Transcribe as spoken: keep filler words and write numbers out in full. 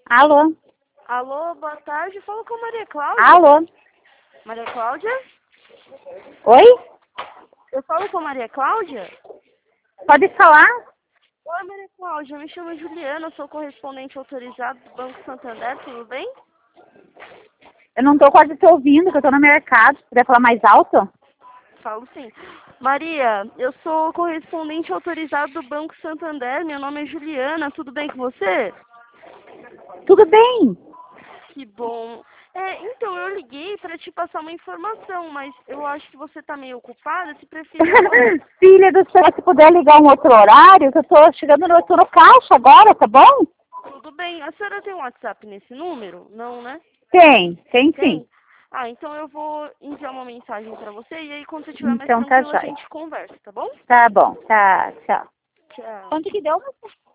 Alô? Alô, boa tarde. Fala com a Maria Cláudia. Alô? Maria Cláudia? Oi? Eu falo com a Maria Cláudia? Pode falar? Oi, Maria Cláudia. Eu me chamo Juliana, eu sou correspondente autorizado do Banco Santander, tudo bem? Eu não tô quase te ouvindo, que eu tô no mercado. Se puder falar mais alto? Falo sim. Maria, eu sou correspondente autorizado do Banco Santander, meu nome é Juliana, tudo bem com você? Tudo bem. Que bom. É, então, eu liguei para te passar uma informação, mas eu acho que você tá meio ocupada, se preferir eu posso... Filha do céu, se puder ligar um outro horário, que eu tô chegando no, eu tô no caixa agora, tá bom? Tudo bem. A senhora tem um WhatsApp nesse número? Não, né? Tem, tem sim. Tem? Ah, então eu vou enviar uma mensagem para você e aí quando você estiver mais Então tá tranquila a jóia. gente conversa, tá bom? Tá bom, tá, tchau. Tchau. Quanto que deu?